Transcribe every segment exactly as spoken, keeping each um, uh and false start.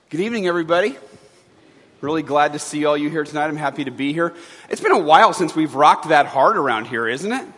Good evening, everybody. Really glad to see all you here tonight. I'm happy to be here. It's been a while since we've rocked that hard around here, isn't it?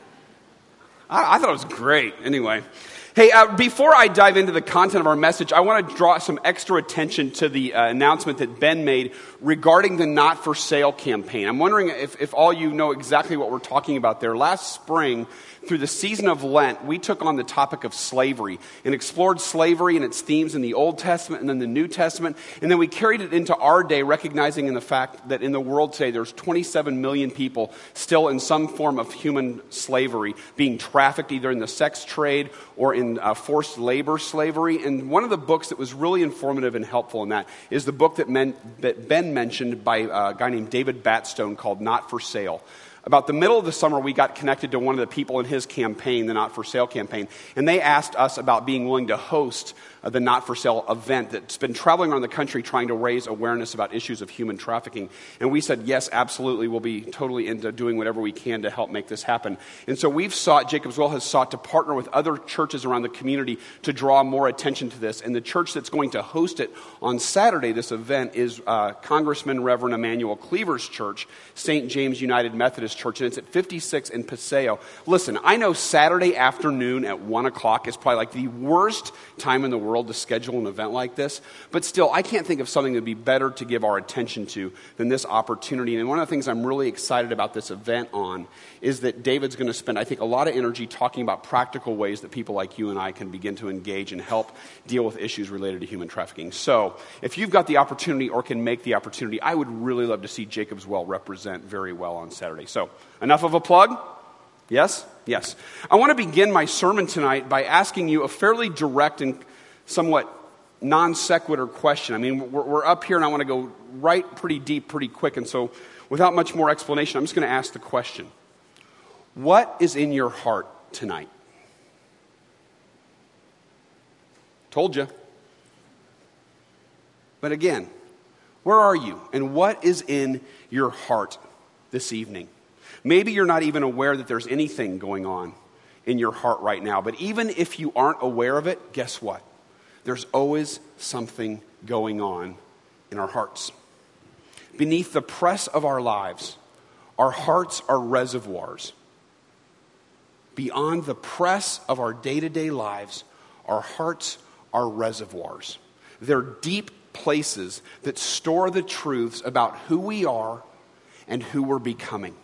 I, I thought it was great. Anyway. Hey, uh, before I dive into the content of our message, I want to draw some extra attention to the uh, announcement that Ben made regarding the Not For Sale campaign. I'm wondering if, if all you know exactly what we're talking about there. Last spring, through the season of Lent, we took on the topic of slavery and explored slavery and its themes in the Old Testament and then the New Testament. And then we carried it into our day, recognizing in the fact that in the world today, there's twenty-seven million people still in some form of human slavery, being trafficked either in the sex trade or in uh, forced labor slavery. And one of the books that was really informative and helpful in that is the book that, men, that Ben mentioned by a guy named David Batstone called Not For Sale. About the middle of the summer, we got connected to one of the people in his campaign, the Not For Sale campaign, and they asked us about being willing to host uh, the Not For Sale event that's been traveling around the country trying to raise awareness about issues of human trafficking. And we said, yes, absolutely, we'll be totally into doing whatever we can to help make this happen. And so we've sought, Jacob's Well has sought to partner with other churches around the community to draw more attention to this. And the church that's going to host it on Saturday, this event, is uh, Congressman Reverend Emmanuel Cleaver's church, Saint James United Methodist Church, and it's at fifty-six in Paseo. Listen, I know Saturday afternoon at one o'clock is probably like the worst time in the world to schedule an event like this, but still, I can't think of something that would be better to give our attention to than this opportunity. And one of the things I'm really excited about this event on is that David's going to spend, I think, a lot of energy talking about practical ways that people like you and I can begin to engage and help deal with issues related to human trafficking. So, if you've got the opportunity or can make the opportunity, I would really love to see Jacob's Well represent very well on Saturday. So, enough of a plug? Yes? Yes. I want to begin my sermon tonight by asking you a fairly direct and somewhat non sequitur question. I mean, we're, we're up here and I want to go right pretty deep, pretty quick. And so, without much more explanation, I'm just going to ask the question. What is in your heart tonight? Told you. But again, where are you? And what is in your heart this evening? Maybe you're not even aware that there's anything going on in your heart right now. But even if you aren't aware of it, guess what? There's always something going on in our hearts. Beneath the press of our lives, our hearts are reservoirs. Beyond the press of our day-to-day lives, our hearts are reservoirs. They're deep places that store the truths about who we are and who we're becoming.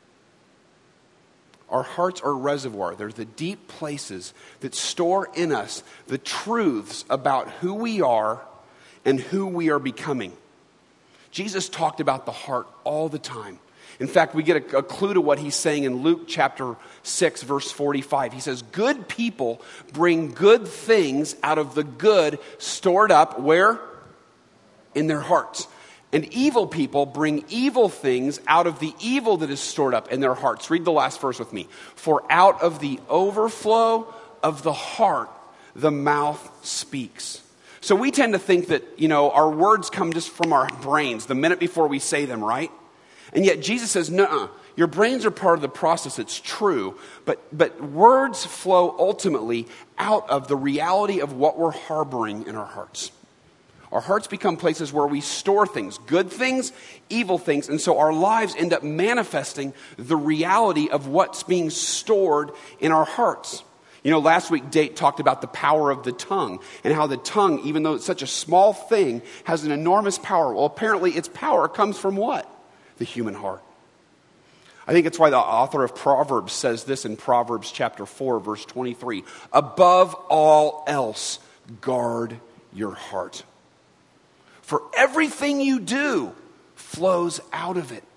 Our hearts are a reservoir. They're the deep places that store in us the truths about who we are and who we are becoming. Jesus talked about the heart all the time. In fact, we get a, a clue to what he's saying in Luke chapter six, verse forty-five. He says, good people bring good things out of the good stored up, where? In their hearts. And evil people bring evil things out of the evil that is stored up in their hearts. Read the last verse with me. For out of the overflow of the heart, the mouth speaks. So we tend to think that, you know, our words come just from our brains the minute before we say them, right? And yet Jesus says, nuh-uh. Your brains are part of the process. It's true. But, but words flow ultimately out of the reality of what we're harboring in our hearts. Our hearts become places where we store things, good things, evil things. And so our lives end up manifesting the reality of what's being stored in our hearts. You know, last week Date talked about the power of the tongue and how the tongue, even though it's such a small thing, has an enormous power. Well, apparently its power comes from what? The human heart. I think it's why the author of Proverbs says this in Proverbs chapter four, verse twenty-three. Above all else, guard your heart. For everything you do flows out of it.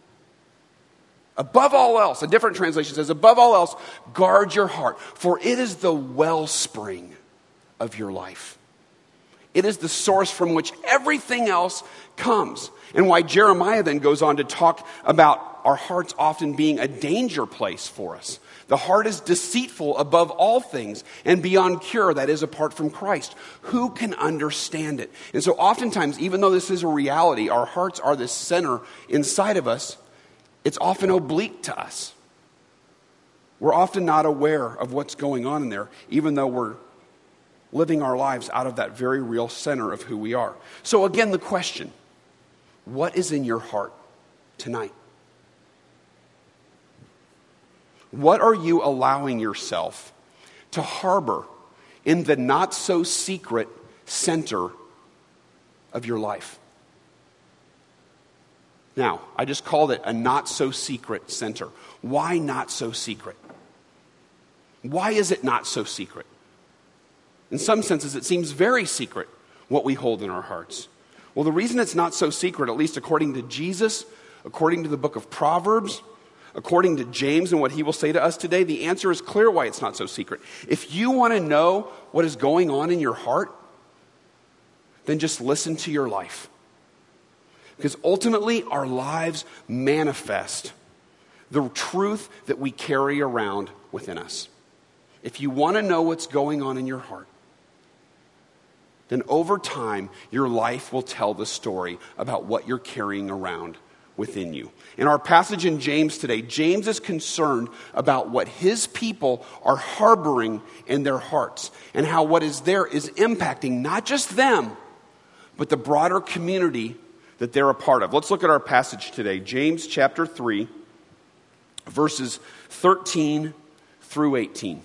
Above all else, a different translation says, above all else, guard your heart, for it is the wellspring of your life. It is the source from which everything else comes. And why Jeremiah then goes on to talk about our hearts often being a danger place for us. The heart is deceitful above all things and beyond cure, that is, apart from Christ. Who can understand it? And so oftentimes, even though this is a reality, our hearts are the center inside of us, it's often oblique to us. We're often not aware of what's going on in there, even though we're living our lives out of that very real center of who we are. So again, the question, what is in your heart tonight? What are you allowing yourself to harbor in the not-so-secret center of your life? Now, I just called it a not-so-secret center. Why not so secret? Why is it not so secret? In some senses, it seems very secret what we hold in our hearts. Well, the reason it's not so secret, at least according to Jesus, according to the book of Proverbs, according to James and what he will say to us today, the answer is clear why it's not so secret. If you want to know what is going on in your heart, then just listen to your life. Because ultimately, our lives manifest the truth that we carry around within us. If you want to know what's going on in your heart, then over time, your life will tell the story about what you're carrying around within you. In our passage in James today, James is concerned about what his people are harboring in their hearts and how what is there is impacting not just them, but the broader community that they're a part of. Let's look at our passage today, James chapter three, verses thirteen through eighteen.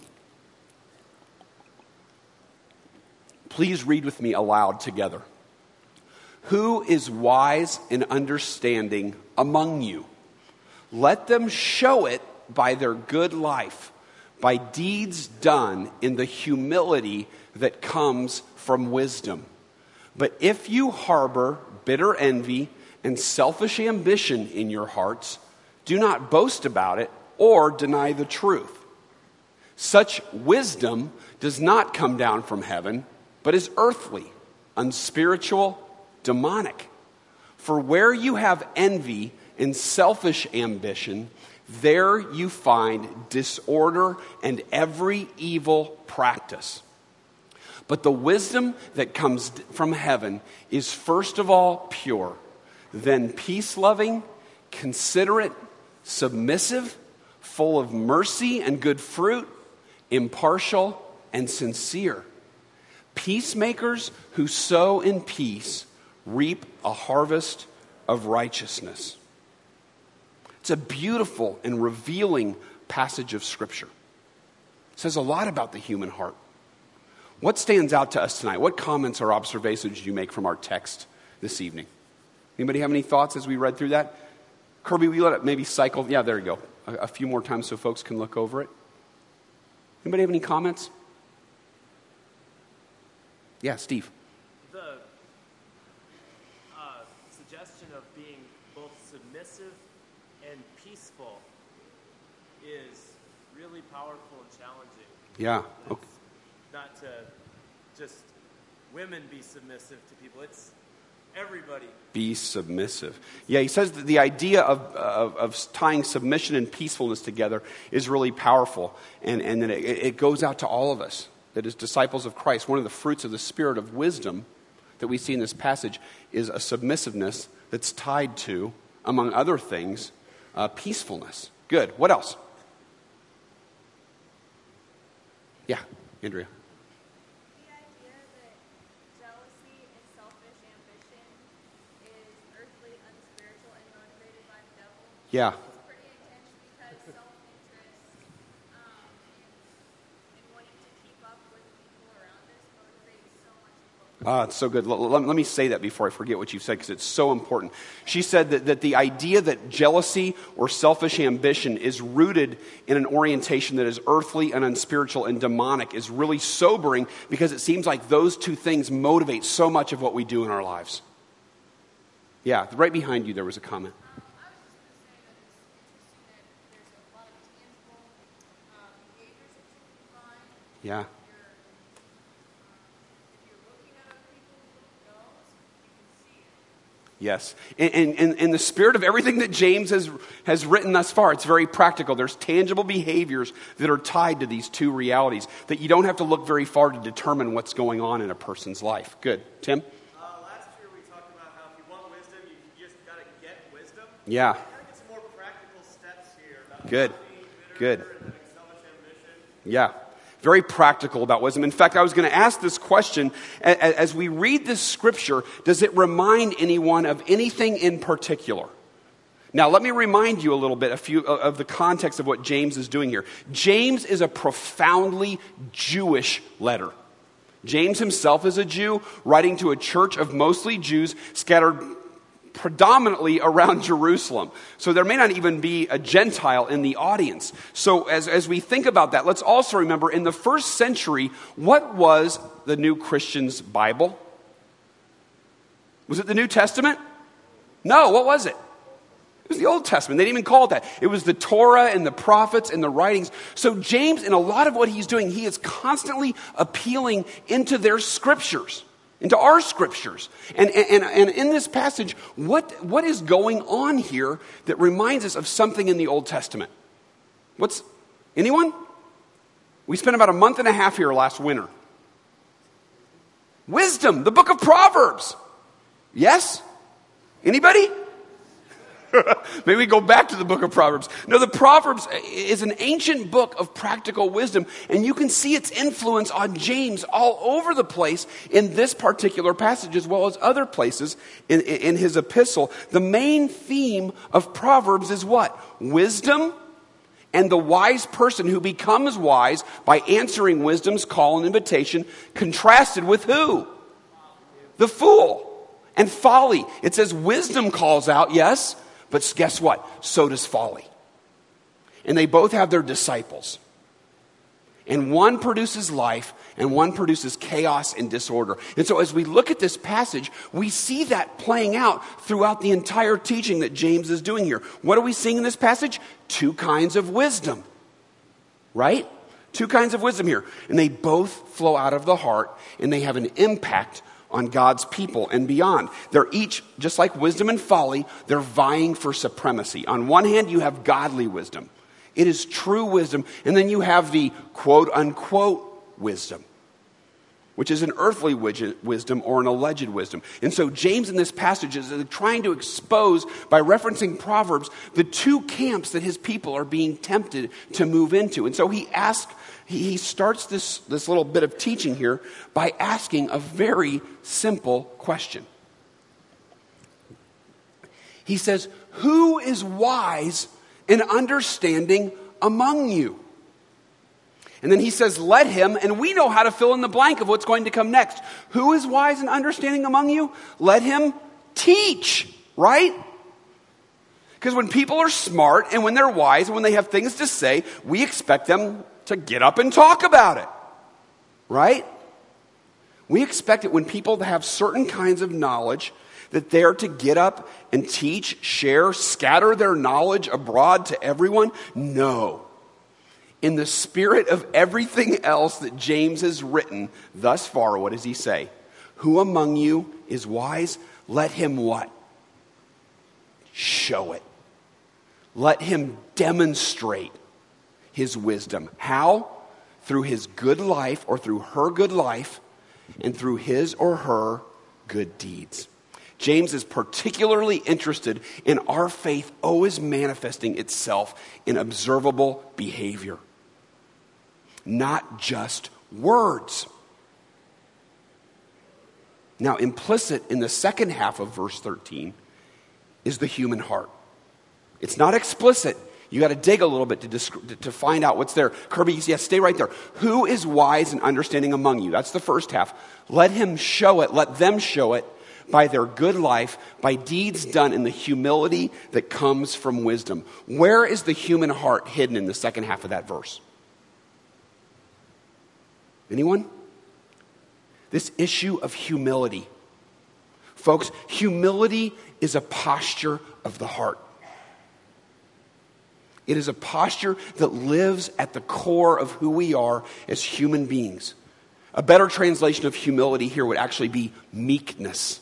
Please read with me aloud together. Who is wise and understanding among you? Let them show it by their good life, by deeds done in the humility that comes from wisdom. But if you harbor bitter envy and selfish ambition in your hearts, do not boast about it or deny the truth. Such wisdom does not come down from heaven, but is earthly, unspiritual, demonic. For where you have envy and selfish ambition, there you find disorder and every evil practice. But the wisdom that comes from heaven is first of all pure, then peace-loving, considerate, submissive, full of mercy and good fruit, impartial and sincere. Peacemakers who sow in peace reap a harvest of righteousness. It's a beautiful and revealing passage of Scripture. It says a lot about the human heart. What stands out to us tonight? What comments or observations do you make from our text this evening? Anybody have any thoughts as we read through that? Kirby, will you let it maybe cycle? Yeah, there you go. A, a few more times so folks can look over it. Anybody have any comments? Yeah, Steve. The uh, suggestion of being both submissive and peaceful is really powerful and challenging. Yeah. Okay. Not to just women be submissive to people. It's everybody. Be submissive. Yeah, he says that the idea of, of, of tying submission and peacefulness together is really powerful. And, and that it, it goes out to all of us. That as disciples of Christ, one of the fruits of the spirit of wisdom that we see in this passage is a submissiveness that's tied to, among other things, uh, peacefulness. Good. What else? Yeah, Andrea. The idea that jealousy and selfish ambition is earthly, unspiritual, and motivated by the devil. Yeah. It's pretty intense because self-interest um, and, and wanting to keep up with people around us motivates so much of what we Ah, it's so good. Let, let, let me say that before I forget what you said, because it's so important. She said that, that the idea that jealousy or selfish ambition is rooted in an orientation that is earthly and unspiritual and demonic is really sobering, because it seems like those two things motivate so much of what we do in our lives. Yeah, right behind you there was a comment. Um, I was just going to say that it's interesting that there's a lot of tangible um, behaviors that you can find. Yeah. If you're, um, if you're looking at other people with nose, you can see it. Yes. And, and, and in the spirit of everything that James has, has written thus far, it's very practical. There's tangible behaviors that are tied to these two realities that you don't have to look very far to determine what's going on in a person's life. Good. Tim? Uh, last year we talked about how if you want wisdom, you, you just got to get wisdom. Yeah. I gotta get some more practical steps here. About Good. not being bitter Good. and having selfish ambition. Yeah. very practical about wisdom. In fact, I was going to ask this question, as we read this scripture, does it remind anyone of anything in particular? Now, let me remind you a little bit a few of the context of what James is doing here. James is a profoundly Jewish letter. James himself is a Jew, writing to a church of mostly Jews scattered predominantly around Jerusalem. So there may not even be a Gentile in the audience. So as, as we think about that, let's also remember in the first century, what was the New Christian's Bible? Was it the New Testament? No, what was it? It was the Old Testament. They didn't even call it that. It was the Torah and the prophets and the writings. So James, in a lot of what he's doing, he is constantly appealing into their scriptures, into our scriptures. And, and, and in this passage, what, what is going on here that reminds us of something in the Old Testament? What's, anyone? We spent about a month and a half here last winter. Wisdom, the book of Proverbs. Yes? Anybody? Maybe we go back to the book of Proverbs. No, the Proverbs is an ancient book of practical wisdom, and you can see its influence on James all over the place in this particular passage, as well as other places in, in his epistle. The main theme of Proverbs is what? Wisdom, and the wise person who becomes wise by answering wisdom's call and invitation, contrasted with who? The fool. And folly. It says wisdom calls out, yes, but guess what? So does folly. And they both have their disciples. And one produces life, and one produces chaos and disorder. And so as we look at this passage, we see that playing out throughout the entire teaching that James is doing here. What are we seeing in this passage? Two kinds of wisdom. Right? Two kinds of wisdom here. And they both flow out of the heart, and they have an impact on God's people and beyond. They're each, just like wisdom and folly, they're vying for supremacy. On one hand, you have godly wisdom. It is true wisdom. And then you have the quote-unquote wisdom, which is an earthly wisdom or an alleged wisdom. And so James in this passage is trying to expose, by referencing Proverbs, the two camps that his people are being tempted to move into. And so he asks, he starts this, this little bit of teaching here by asking a very simple question. He says, who is wise and understanding among you? And then he says, let him, and we know how to fill in the blank of what's going to come next. Who is wise and understanding among you? Let him teach, right? Because when people are smart and when they're wise and when they have things to say, we expect them to get up and talk about it, right? We expect it when people have certain kinds of knowledge that they're to get up and teach, share, scatter their knowledge abroad to everyone. No. In the spirit of everything else that James has written thus far, what does he say? Who among you is wise? Let him what? Show it. Let him demonstrate his wisdom. How? Through his good life or through her good life and through his or her good deeds. James is particularly interested in our faith always manifesting itself in observable behavior, not just words. Now, implicit in the second half of verse thirteen is the human heart. It's not explicit. You got to dig a little bit to, disc- to find out what's there. Kirby, yes, stay right there. Who is wise and understanding among you? That's the first half. Let him show it. Let them show it by their good life, by deeds done in the humility that comes from wisdom. Where is the human heart hidden in the second half of that verse? Anyone? This issue of humility. Folks, humility is a posture of the heart. It is a posture that lives at the core of who we are as human beings. A better translation of humility here would actually be meekness.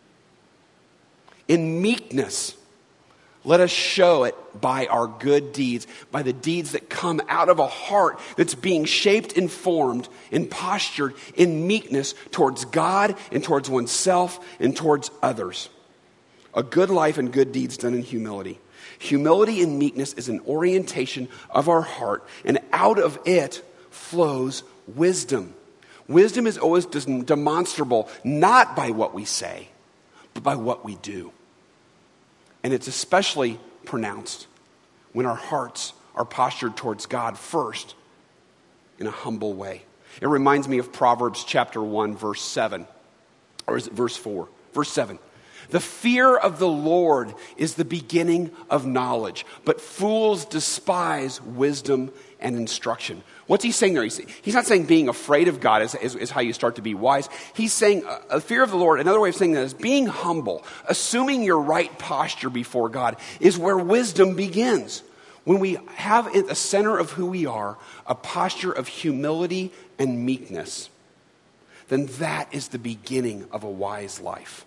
In meekness, let us show it by our good deeds, by the deeds that come out of a heart that's being shaped and formed and postured in meekness towards God and towards oneself and towards others. A good life and good deeds done in humility. Humility and meekness is an orientation of our heart, and out of it flows wisdom. Wisdom is always demonstrable, not by what we say, but by what we do. And it's especially pronounced when our hearts are postured towards God first in a humble way. It reminds me of Proverbs chapter one, verse seven. Or is it verse four? Verse seven. The fear of the Lord is the beginning of knowledge, but fools despise wisdom and instruction. What's he saying there? He's, he's not saying being afraid of God is, is, is how you start to be wise. He's saying uh, a fear of the Lord, another way of saying that is being humble, assuming your right posture before God is where wisdom begins. When we have at the center of who we are a posture of humility and meekness, then that is the beginning of a wise life.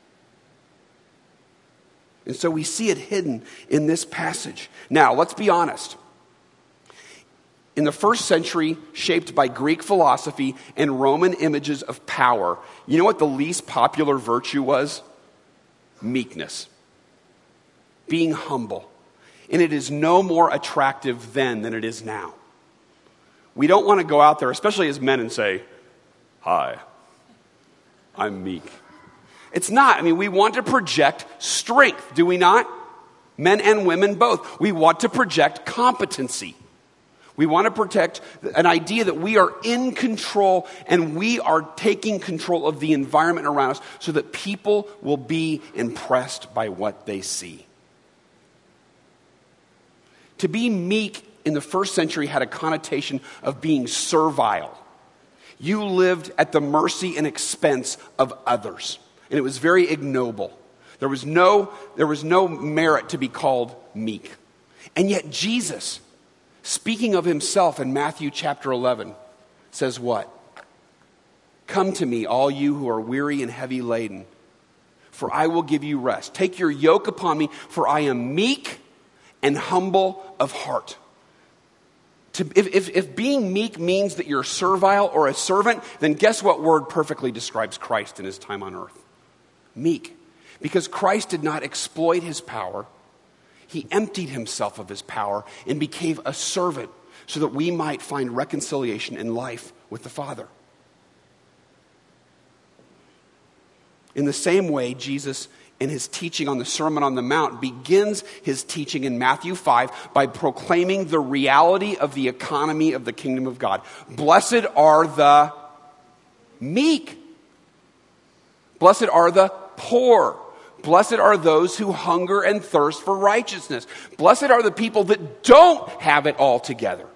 And so we see it hidden in this passage. Now, let's be honest. In the first century, shaped by Greek philosophy and Roman images of power, you know what the least popular virtue was? Meekness. Being humble. And it is no more attractive then than it is now. We don't want to go out there, especially as men, and say, "Hi, I'm meek." It's not. I mean, we want to project strength, do we not? Men and women both. We want to project competency. We want to protect an idea that we are in control and we are taking control of the environment around us so that people will be impressed by what they see. To be meek in the first century had a connotation of being servile. You lived at the mercy and expense of others. And it was very ignoble. There was no, there was no merit to be called meek. And yet Jesus, speaking of himself in Matthew chapter eleven, says what? "Come to me, all you who are weary and heavy laden, for I will give you rest. Take your yoke upon me, for I am meek and humble of heart." To, if, if, if being meek means that you're servile or a servant, then guess what word perfectly describes Christ in his time on earth? Meek. Because Christ did not exploit his power. He emptied himself of his power and became a servant so that we might find reconciliation in life with the Father. In the same way, Jesus, in his teaching on the Sermon on the Mount, begins his teaching in Matthew five by proclaiming the reality of the economy of the kingdom of God. Blessed are the meek. Blessed are the poor. Blessed are those who hunger and thirst for righteousness. Blessed are the people that don't have it all together.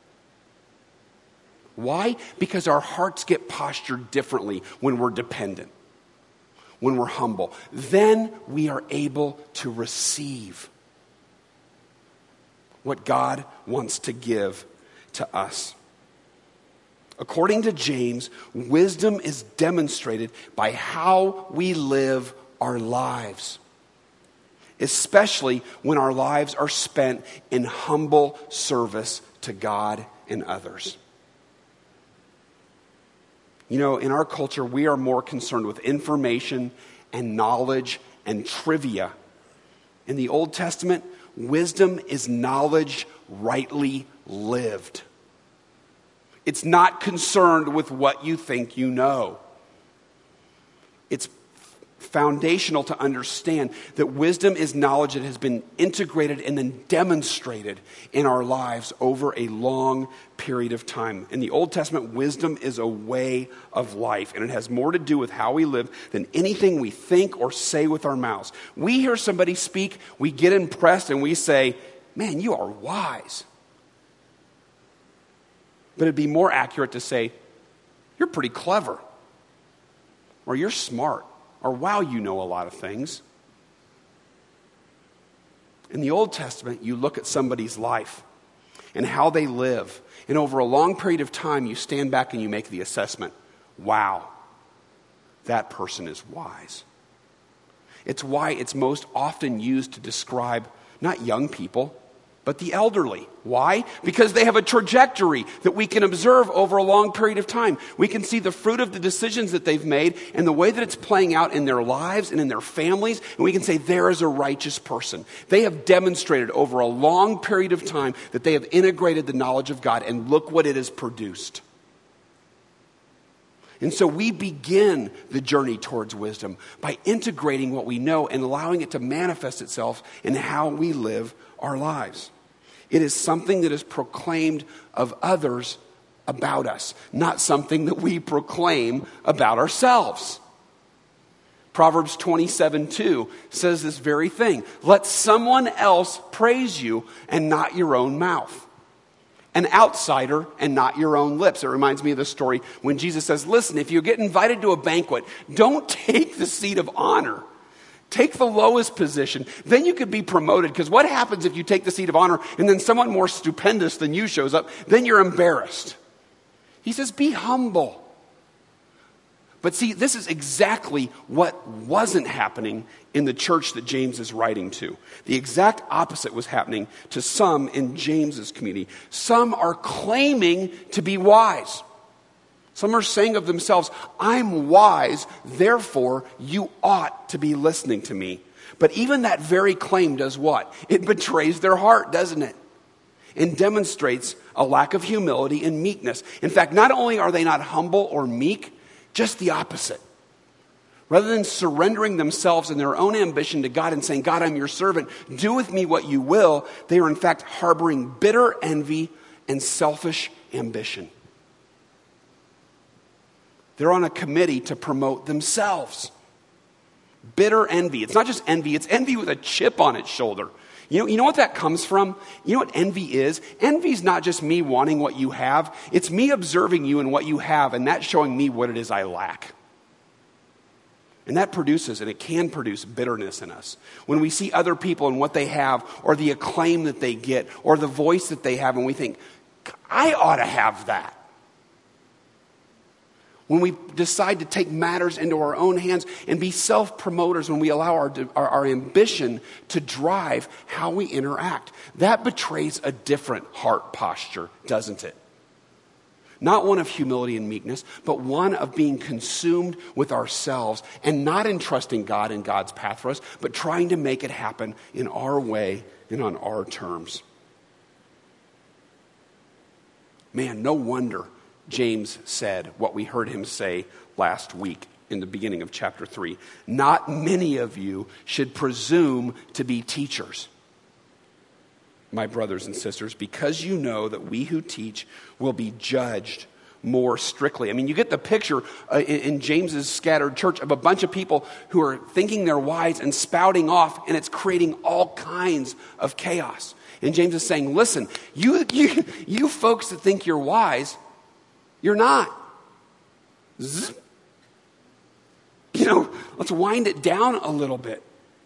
Why? Because our hearts get postured differently when we're dependent, when we're humble. Then we are able to receive what God wants to give to us. According to James, wisdom is demonstrated by how we live our lives, especially when our lives are spent in humble service to God and others. You know, in our culture, we are more concerned with information and knowledge and trivia. In the Old Testament, wisdom is knowledge rightly lived. It's not concerned with what you think you know. It's foundational to understand that wisdom is knowledge that has been integrated and then demonstrated in our lives over a long period of time. In the Old Testament, wisdom is a way of life, and it has more to do with how we live than anything we think or say with our mouths. We hear somebody speak, we get impressed, and we say, "Man, you are wise." But it'd be more accurate to say, "You're pretty clever," or "You're smart," or "Wow, you know a lot of things." In the Old Testament, you look at somebody's life and how they live, and over a long period of time, you stand back and you make the assessment, "Wow, that person is wise." It's why it's most often used to describe not young people, but the elderly. Why? Because they have a trajectory that we can observe over a long period of time. We can see the fruit of the decisions that they've made and the way that it's playing out in their lives and in their families. And we can say, there is a righteous person. They have demonstrated over a long period of time that they have integrated the knowledge of God, and look what it has produced. And so we begin the journey towards wisdom by integrating what we know and allowing it to manifest itself in how we live our lives. It is something that is proclaimed of others about us, not something that we proclaim about ourselves. Proverbs twenty-seven two says this very thing. Let someone else praise you and not your own mouth. An outsider and not your own lips. It reminds me of the story when Jesus says, listen, if you get invited to a banquet, don't take the seat of honor. Take the lowest position. Then you could be promoted. Because what happens if you take the seat of honor and then someone more stupendous than you shows up? Then you're embarrassed. He says, be humble. But see, this is exactly what wasn't happening in the church that James is writing to. The exact opposite was happening to some in James's community. Some are claiming to be wise. Some are saying of themselves, I'm wise, therefore you ought to be listening to me. But even that very claim does what? It betrays their heart, doesn't it? And demonstrates a lack of humility and meekness. In fact, not only are they not humble or meek, just the opposite. Rather than surrendering themselves and their own ambition to God and saying, God, I'm your servant, do with me what you will, they are in fact harboring bitter envy and selfish ambition. They're on a committee to promote themselves. Bitter envy. It's not just envy, it's envy with a chip on its shoulder. You know, you know what that comes from? You know what envy is? Envy is not just me wanting what you have. It's me observing you and what you have, and that showing me what it is I lack. And that produces, and it can produce, bitterness in us. When we see other people and what they have, or the acclaim that they get, or the voice that they have, and we think, I ought to have that. When we decide to take matters into our own hands and be self-promoters, when we allow our, our, our ambition to drive how we interact, that betrays a different heart posture, doesn't it? Not one of humility and meekness, but one of being consumed with ourselves and not entrusting God in God's path for us, but trying to make it happen in our way and on our terms. Man, no wonder James said what we heard him say last week in the beginning of chapter three. Not many of you should presume to be teachers, my brothers and sisters, because you know that we who teach will be judged more strictly. I mean, you get the picture uh, in, in James's scattered church of a bunch of people who are thinking they're wise and spouting off, and it's creating all kinds of chaos. And James is saying, listen, you, you, you folks that think you're wise, you're not. Zzz. You know, let's wind it down a little bit.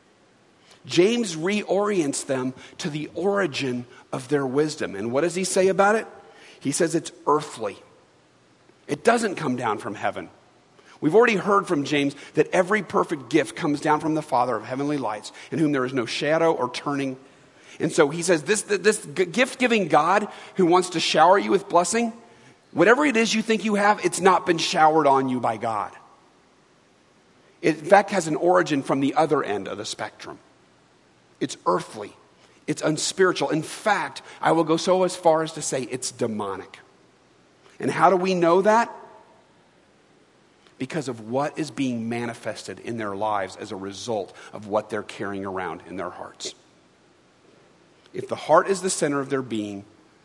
James reorients them to the origin of their wisdom. And what does he say about it? He says it's earthly. It doesn't come down from heaven. We've already heard from James that every perfect gift comes down from the Father of heavenly lights, in whom there is no shadow or turning. And so he says this, this gift-giving God who wants to shower you with blessing, whatever it is you think you have, it's not been showered on you by God. It, in fact, has an origin from the other end of the spectrum. It's earthly. It's unspiritual. In fact, I will go so as far as to say it's demonic. And how do we know that? Because of what is being manifested in their lives as a result of what they're carrying around in their hearts. If the heart is the center of their being,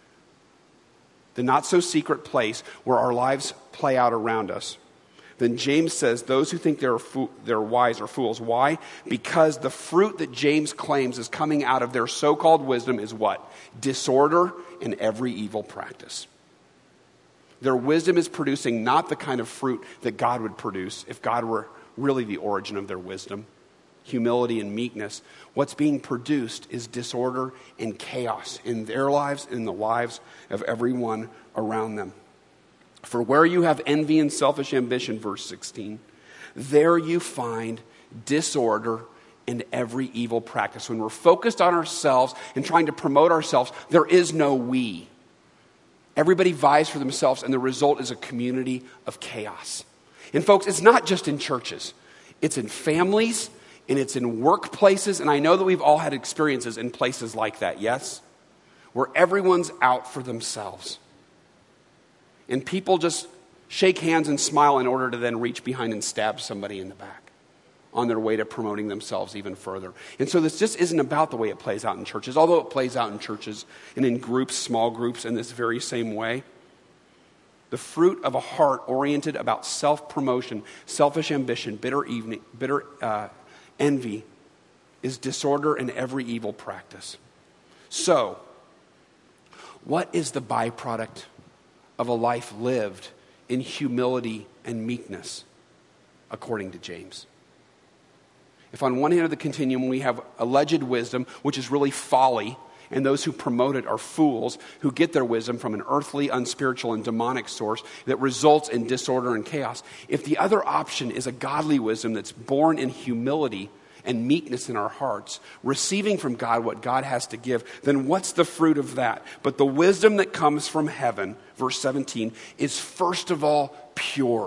the not-so-secret place where our lives play out around us, then James says those who think they're, fo- they're wise are fools. Why? Because the fruit that James claims is coming out of their so-called wisdom is what? Disorder and every evil practice. Their wisdom is producing not the kind of fruit that God would produce if God were really the origin of their wisdom. Humility and meekness. What's being produced is disorder and chaos in their lives and in the lives of everyone around them. For where you have envy and selfish ambition, verse sixteen, there you find disorder and every evil practice. When we're focused on ourselves and trying to promote ourselves, there is no we. Everybody vies for themselves, and the result is a community of chaos. And folks, it's not just in churches. It's in families, and it's in workplaces, and I know that we've all had experiences in places like that, yes? Where everyone's out for themselves. And people just shake hands and smile in order to then reach behind and stab somebody in the back on their way to promoting themselves even further. And so this just isn't about the way it plays out in churches, although it plays out in churches and in groups, small groups, in this very same way. The fruit of a heart oriented about self-promotion, selfish ambition, bitter, evening, bitter uh, envy is disorder and every evil practice. So, what is the byproduct of a life lived in humility and meekness, according to James? If on one hand of the continuum we have alleged wisdom, which is really folly, and those who promote it are fools who get their wisdom from an earthly, unspiritual, and demonic source that results in disorder and chaos. If the other option is a godly wisdom that's born in humility and meekness in our hearts, receiving from God what God has to give, then what's the fruit of that? But the wisdom that comes from heaven, verse seventeen, is first of all pure.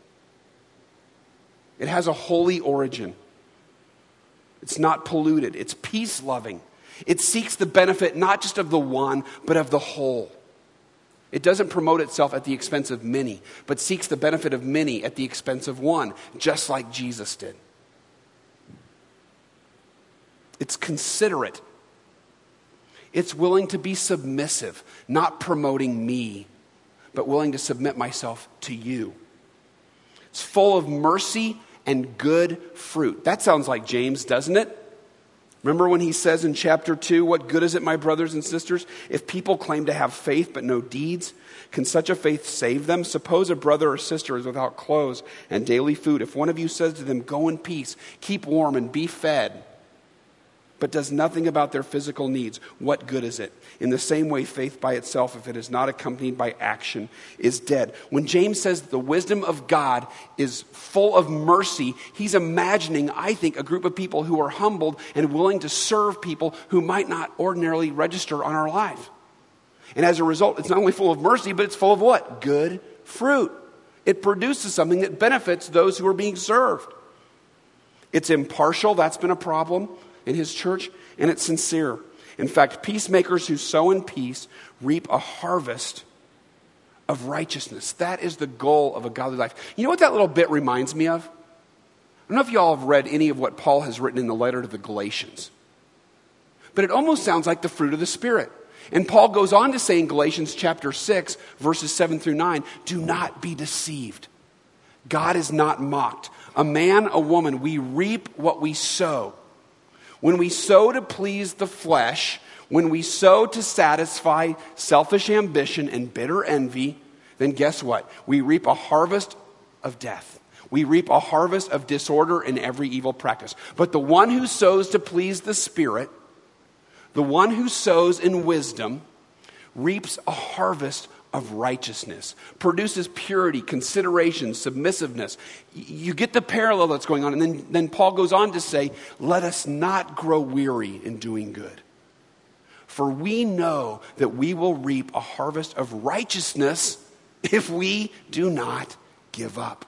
It has a holy origin. It's not polluted. It's peace-loving. It seeks the benefit not just of the one, but of the whole. It doesn't promote itself at the expense of many, but seeks the benefit of many at the expense of one, just like Jesus did. It's considerate. It's willing to be submissive, not promoting me, but willing to submit myself to you. It's full of mercy and good fruit. That sounds like James, doesn't it? Remember when he says in chapter two, what good is it, my brothers and sisters, if people claim to have faith but no deeds? Can such a faith save them? Suppose a brother or sister is without clothes and daily food. If one of you says to them, go in peace, keep warm and be fed, but does nothing about their physical needs, what good is it? In the same way, faith by itself, if it is not accompanied by action, is dead. When James says the wisdom of God is full of mercy, he's imagining, I think, a group of people who are humbled and willing to serve people who might not ordinarily register on our life. And as a result, it's not only full of mercy, but it's full of what? Good fruit. It produces something that benefits those who are being served. It's impartial. That's been a problem in his church, and it's sincere. In fact, peacemakers who sow in peace reap a harvest of righteousness. That is the goal of a godly life. You know what that little bit reminds me of? I don't know if you all have read any of what Paul has written in the letter to the Galatians, but it almost sounds like the fruit of the Spirit. And Paul goes on to say in Galatians chapter six, verses seven through nine, do not be deceived. God is not mocked. A man, a woman, we reap what we sow. When we sow to please the flesh, when we sow to satisfy selfish ambition and bitter envy, then guess what? We reap a harvest of death. We reap a harvest of disorder and every evil practice. But the one who sows to please the Spirit, the one who sows in wisdom, reaps a harvest of righteousness, produces purity, consideration, submissiveness. You get the parallel that's going on. And then, then Paul goes on to say, let us not grow weary in doing good. For we know that we will reap a harvest of righteousness if we do not give up.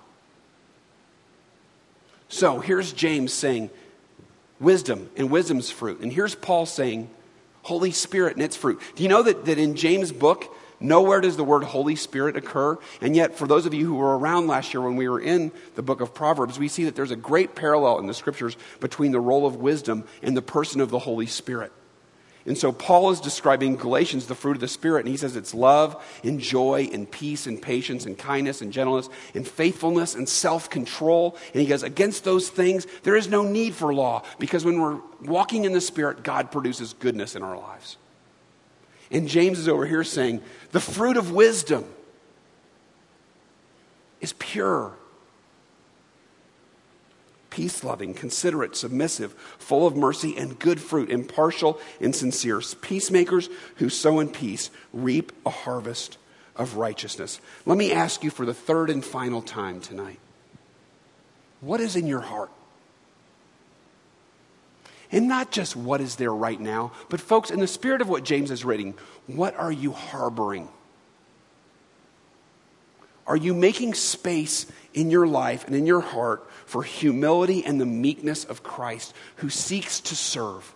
So here's James saying, wisdom and wisdom's fruit. And here's Paul saying, Holy Spirit and its fruit. Do you know that, that in James' book, nowhere does the word Holy Spirit occur? And yet, for those of you who were around last year when we were in the book of Proverbs, we see that there's a great parallel in the scriptures between the role of wisdom and the person of the Holy Spirit. And so Paul is describing Galatians, the fruit of the Spirit, and he says it's love and joy and peace and patience and kindness and gentleness and faithfulness and self-control. And he goes, against those things, there is no need for law, because when we're walking in the Spirit, God produces goodness in our lives. And James is over here saying, the fruit of wisdom is pure, peace-loving, considerate, submissive, full of mercy and good fruit, impartial and sincere. Peacemakers who sow in peace reap a harvest of righteousness. Let me ask you for the third and final time tonight, what is in your heart? And not just what is there right now, but folks, in the spirit of what James is writing, what are you harboring? Are you making space in your life and in your heart for humility and the meekness of Christ who seeks to serve?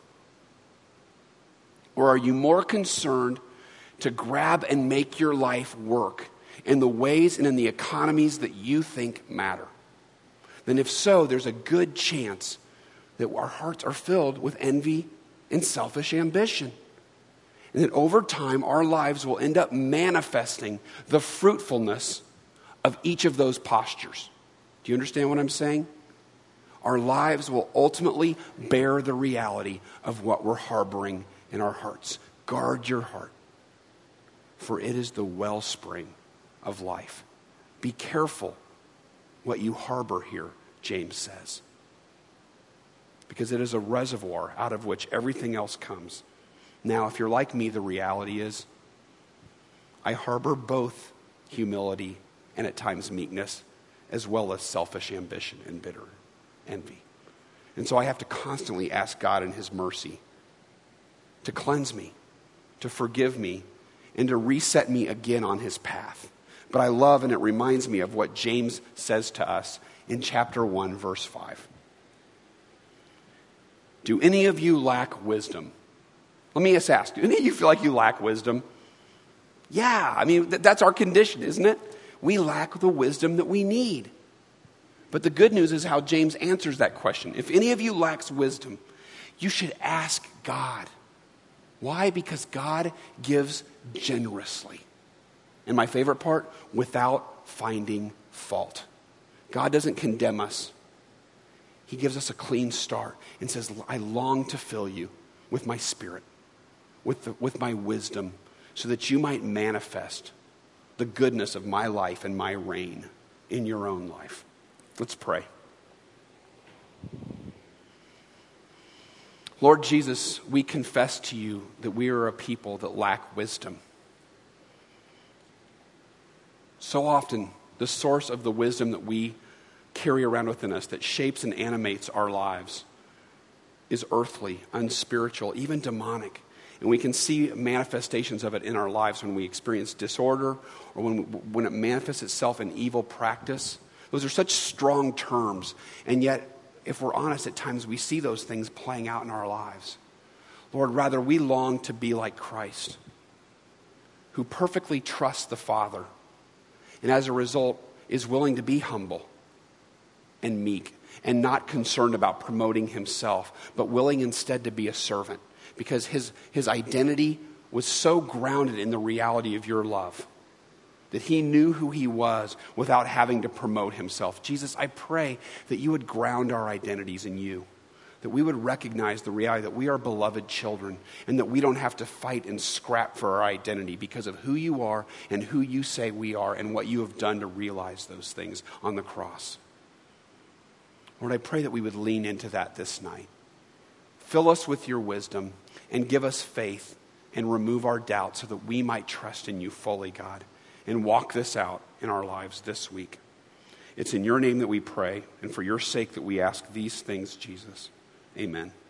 Or are you more concerned to grab and make your life work in the ways and in the economies that you think matter, then if so, there's a good chance that our hearts are filled with envy and selfish ambition. And that over time, our lives will end up manifesting the fruitfulness of each of those postures. Do you understand what I'm saying? Our lives will ultimately bear the reality of what we're harboring in our hearts. Guard your heart, for it is the wellspring of life. Be careful what you harbor here, James says, because it is a reservoir out of which everything else comes. Now, if you're like me, the reality is I harbor both humility and at times meekness, as well as selfish ambition and bitter envy. And so I have to constantly ask God in his mercy to cleanse me, to forgive me, and to reset me again on his path. But I love, and it reminds me of what James says to us in chapter one, verse five. Do any of you lack wisdom? Let me just ask, do any of you feel like you lack wisdom? Yeah, I mean, th- that's our condition, isn't it? We lack the wisdom that we need. But the good news is how James answers that question. If any of you lacks wisdom, you should ask God. Why? Because God gives generously. And my favorite part, without finding fault. God doesn't condemn us. He gives us a clean start and says, I long to fill you with my spirit, with the, with my wisdom, so that you might manifest the goodness of my life and my reign in your own life. Let's pray. Lord Jesus, we confess to you that we are a people that lack wisdom. So often, the source of the wisdom that we carry around within us that shapes and animates our lives is earthly, unspiritual, even demonic. And we can see manifestations of it in our lives when we experience disorder or when, when it manifests itself in evil practice. Those are such strong terms. And yet, if we're honest, at times we see those things playing out in our lives. Lord, rather, we long to be like Christ, who perfectly trusts the Father, and as a result is willing to be humble and meek and not concerned about promoting himself, but willing instead to be a servant, because his, his identity was so grounded in the reality of your love that he knew who he was without having to promote himself. Jesus, I pray that you would ground our identities in you, that we would recognize the reality that we are beloved children and that we don't have to fight and scrap for our identity because of who you are and who you say we are and what you have done to realize those things on the cross. Lord, I pray that we would lean into that this night. Fill us with your wisdom and give us faith and remove our doubt so that we might trust in you fully, God, and walk this out in our lives this week. It's in your name that we pray, and for your sake that we ask these things, Jesus. Amen.